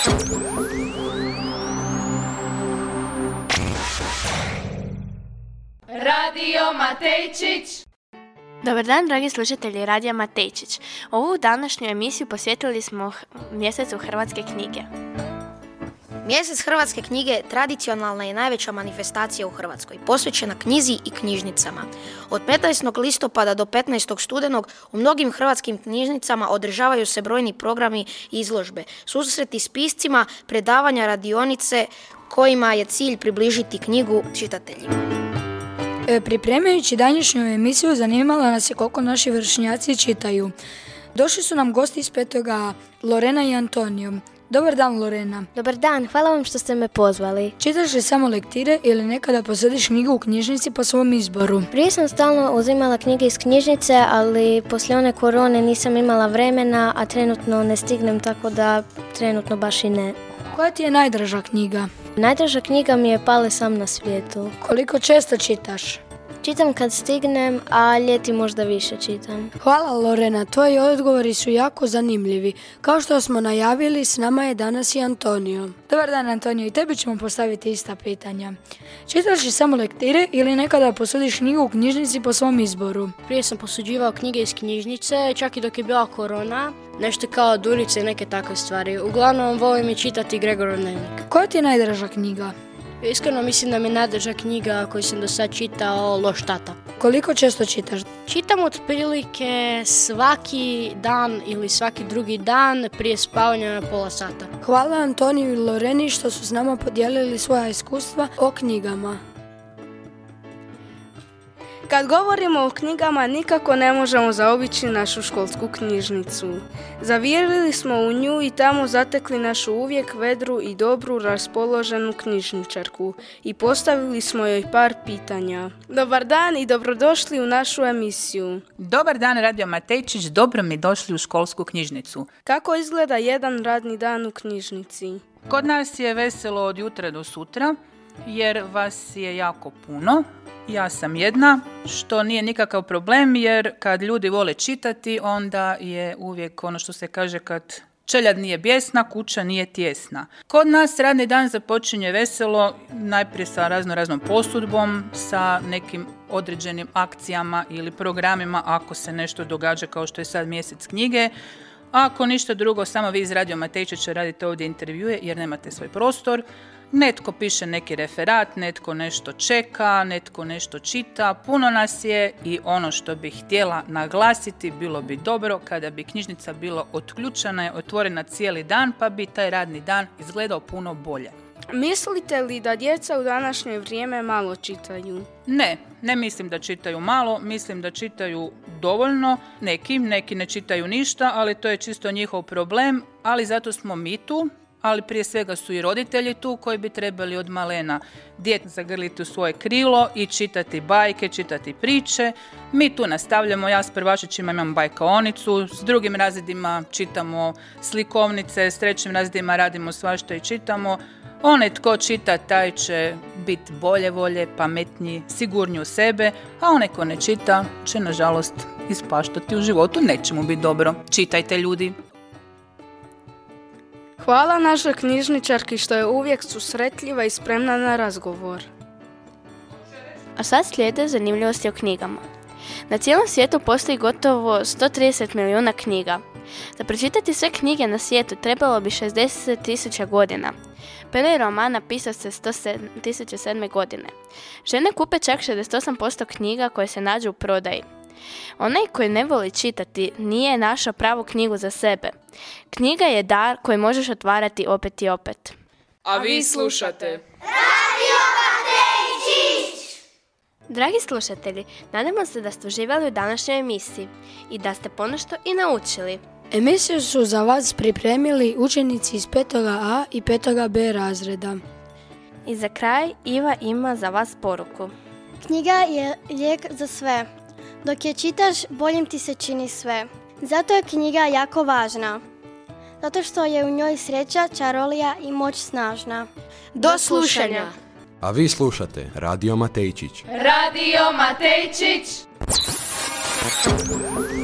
Radio Matejčić. Dobar dan, dragi slušatelji Radija Matejčić. Ovu današnju emisiju posvetili smo mjesecu hrvatske knjige. Mjesec hrvatske knjige tradicionalna je najveća manifestacija u Hrvatskoj, posvećena knjizi i knjižnicama. Od 15. listopada do 15. studenog u mnogim hrvatskim knjižnicama održavaju se brojni programi i izložbe, susreti s piscima, predavanja, radionice kojima je cilj približiti knjigu čitateljima. Pripremajući današnju emisiju zanimala nas je koliko naši vršnjaci čitaju. Došli su nam gosti iz 5. Lorena i Antonio. Dobar dan, Lorena. Dobar dan, hvala vam što ste me pozvali. Čitaš li samo lektire ili nekada posadiš knjigu u knjižnici po svom izboru? Prije sam stalno uzimala knjige iz knjižnice, ali poslije one korone nisam imala vremena, a trenutno ne stignem, tako da trenutno baš i ne. Koja ti je najdraža knjiga? Najdraža knjiga mi je Pale sam na svijetu. Koliko često čitaš? Čitam kad stignem, a ljeti možda više čitam. Hvala, Lorena, tvoji odgovori su jako zanimljivi. Kao što smo najavili, s nama je danas i Antonio. Dobar dan, Antonio, i tebi ćemo postaviti ista pitanja. Čitaš li samo lektire ili nekada posudiš knjigu u knjižnici po svom izboru? Prije sam posuđivao knjige iz knjižnice, čak i dok je bila korona, nešto kao Durice i neke takve stvari. Uglavnom volim i čitati Gregorov dnevnik. Koja ti je najdraža knjiga? Iskreno mislim da mi je najdraža knjiga koju sam do sad čitao Loš tata. Koliko često čitaš? Čitam otprilike svaki dan ili svaki drugi dan prije spavanja na pola sata. Hvala Antoniju i Loreni što su s nama podijelili svoja iskustva o knjigama. Kad govorimo o knjigama, nikako ne možemo zaobići našu školsku knjižnicu. Zavirili smo u nju i tamo zatekli našu uvijek vedru i dobru raspoloženu knjižničarku i postavili smo joj par pitanja. Dobar dan i dobrodošli u našu emisiju. Dobar dan, Radio Matejčić, dobro mi došli u školsku knjižnicu. Kako izgleda jedan radni dan u knjižnici? Kod nas je veselo od jutra do sutra, jer vas je jako puno. Ja sam jedna, što nije nikakav problem, jer kad ljudi vole čitati, onda je uvijek ono što se kaže kad čeljad nije bijesna, kuća nije tijesna. Kod nas radni dan započinje veselo, najprije sa raznom posudbom, sa nekim određenim akcijama ili programima ako se nešto događa kao što je sad mjesec knjige. A ako ništa drugo, samo vi iz Radio Matejčića radite ovdje intervjue jer nemate svoj prostor. Netko piše neki referat, netko nešto čeka, netko nešto čita. Puno nas je i ono što bih htjela naglasiti, bilo bi dobro kada bi knjižnica bila otključana i otvorena cijeli dan, pa bi taj radni dan izgledao puno bolje. Mislite li da djeca u današnje vrijeme malo čitaju? Ne mislim da čitaju malo, mislim da čitaju dovoljno, neki ne čitaju ništa, ali to je čisto njihov problem, ali zato smo mi tu, ali prije svega su i roditelji tu koji bi trebali od malena dijete zagrliti u svoje krilo i čitati bajke, čitati priče. Mi tu nastavljamo, ja s prvašićima imam bajkaonicu, s drugim razredima čitamo slikovnice, s trećim razredima radimo svašta i čitamo. Onaj tko čita, taj će biti bolje volje, pametniji, sigurniji u sebe, a onaj ko ne čita će nažalost ispaštati u životu, neće mu biti dobro. Čitajte, ljudi! Hvala našoj knjižničarki što je uvijek susretljiva i spremna na razgovor. A sad slijede zanimljivosti o knjigama. Na cijelom svijetu postoji gotovo 130 milijuna knjiga. Za pročitati sve knjige na svijetu trebalo bi 60.000 godina. Prvi roman napisao se 1007. godine. Žene kupe čak 68% knjiga koje se nađu u prodaji. Onaj koji ne voli čitati nije našao pravu knjigu za sebe. Knjiga je dar koji možeš otvarati opet i opet. A vi slušate Radio Matejčić! Dragi slušatelji, nadamo se da ste uživali u današnjoj emisiji i da ste ponešto i naučili. Emisiju su za vas pripremili učenici iz 5. A i 5. B razreda. I za kraj Iva ima za vas poruku. Knjiga je lijek za sve. Dok je čitaš, boljim ti se čini sve. Zato je knjiga jako važna. Zato što je u njoj sreća, čarolija i moć snažna. Do slušanja! A vi slušate Radio Matejčić. Radio Matejčić!